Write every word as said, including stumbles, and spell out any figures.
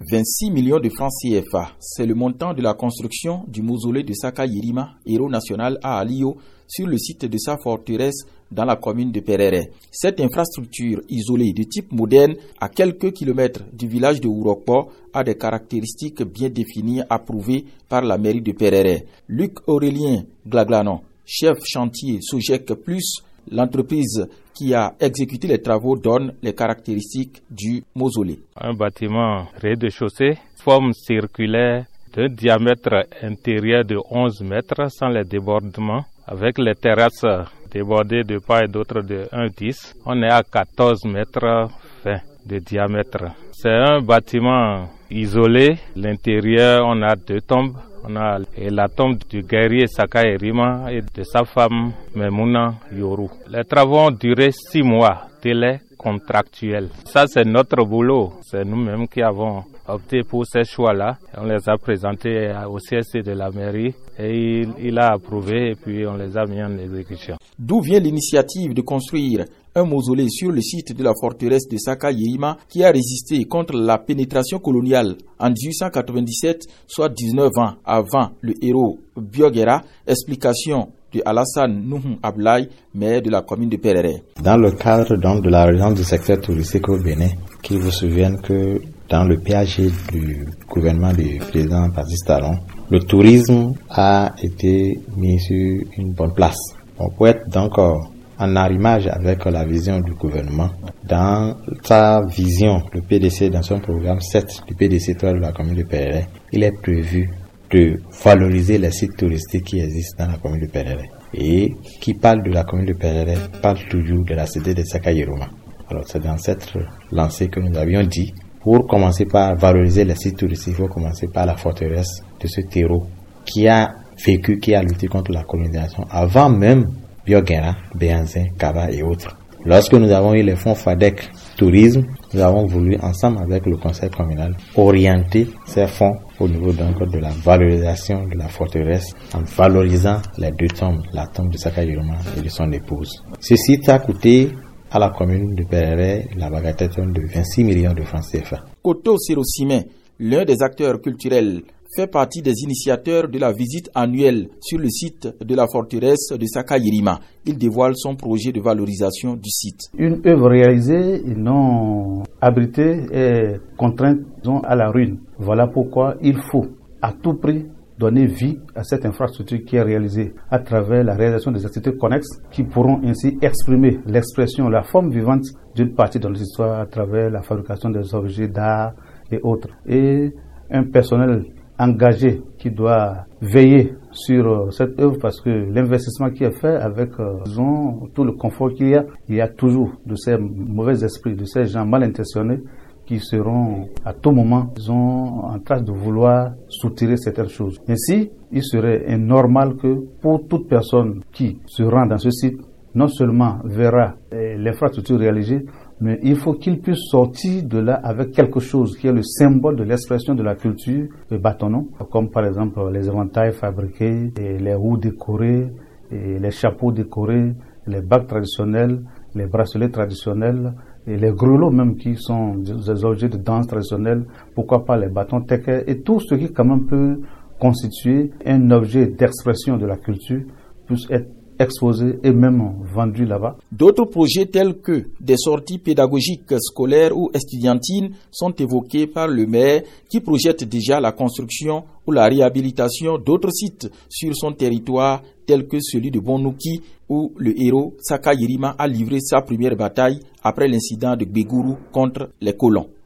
vingt-six millions de francs C F A, c'est le montant de la construction du mausolée de Sakayirima, héros national à Alio, sur le site de sa forteresse dans la commune de Perere. Cette infrastructure isolée de type moderne, à quelques kilomètres du village de Ourokpo, a des caractéristiques bien définies approuvées par la mairie de Perere. Luc Aurélien Glaglanon, chef chantier Sogec Plus, l'entreprise qui a exécuté les travaux, donne les caractéristiques du mausolée. Un bâtiment rez-de-chaussée, forme circulaire, de diamètre intérieur de onze mètres sans les débordements, avec les terrasses débordées de part et d'autre de un virgule dix. On est à quatorze mètres vingt de diamètre. C'est un bâtiment isolé. L'intérieur, on a deux tombes. On a la tombe du guerrier Sakayirima et de sa femme Memouna Yoru. Les travaux ont duré six mois, délai contractuel. Ça, c'est notre boulot. C'est nous-mêmes qui avons opté pour ces choix-là. On les a présentés au C S C de la mairie et il, il a approuvé et puis on les a mis en exécution. D'où vient l'initiative de construire un mausolée sur le site de la forteresse de Sakayirima qui a résisté contre la pénétration coloniale en dix-huit cent quatre-vingt-dix-sept, soit dix-neuf ans avant le héros Biogera. Explication de Alassane Nuhum Ablaye, maire de la commune de Perere. Dans le cadre donc de la région du secteur touristique au Bénin, qui vous souviennent que dans le P A G du gouvernement du président Patrice Talon, le tourisme a été mis sur une bonne place. On peut être donc en arrimage avec la vision du gouvernement. Dans sa vision, le P D C, dans son programme sept du P D C trois de la commune de Perere, il est prévu de valoriser les sites touristiques qui existent dans la commune de Perere. Et qui parle de la commune de Perere parle toujours de la cité de Sakayirima. Alors c'est dans cette lancée que nous avions dit, pour commencer par valoriser les sites touristiques, il faut commencer par la forteresse de ce terreau qui a vécu, qui a lutté contre la colonisation avant même Biogera, Béanzin, Kaba et autres. Lorsque nous avons eu les fonds FADEC Tourisme, nous avons voulu, ensemble avec le conseil communal, orienter ces fonds au niveau donc de la valorisation de la forteresse en valorisant les deux tombes, la tombe de Sakayirima et de son épouse. Ce site a coûté à la commune de Perere la bagatelle de vingt-six millions de francs C F A. Koto Sirosime, l'un des acteurs culturels, fait partie des initiateurs de la visite annuelle sur le site de la forteresse de Sakayirima. Il dévoile son projet de valorisation du site. Une œuvre réalisée, non abritée et contrainte à la ruine. Voilà pourquoi il faut à tout prix donner vie à cette infrastructure qui est réalisée à travers la réalisation des activités connexes qui pourront ainsi exprimer l'expression, la forme vivante d'une partie de notre histoire à travers la fabrication des objets d'art et autres. Et un personnel engagé qui doit veiller sur euh, cette œuvre parce que l'investissement qui est fait avec euh, disons, tout le confort qu'il y a, il y a toujours de ces mauvais esprits, de ces gens mal intentionnés qui seront à tout moment disons, en train de vouloir soutirer certaines choses. Ainsi, il serait normal que pour toute personne qui se rend dans ce site, non seulement verra eh, l'infrastructure réalisée, mais il faut qu'il puisse sortir de là avec quelque chose qui est le symbole de l'expression de la culture de Batonon, comme par exemple les éventails fabriqués, et les roues décorées, et les chapeaux décorés, les bagues traditionnelles, les bracelets traditionnels, et les grelots même qui sont des objets de danse traditionnelle, pourquoi pas les bâtons teke, et tout ce qui quand même peut constituer un objet d'expression de la culture puisse être exposés et même vendus là-bas. D'autres projets tels que des sorties pédagogiques scolaires ou estudiantines sont évoqués par le maire qui projette déjà la construction ou la réhabilitation d'autres sites sur son territoire tels que celui de Bonouki où le héros Sakayirima a livré sa première bataille après l'incident de Gbeguru contre les colons.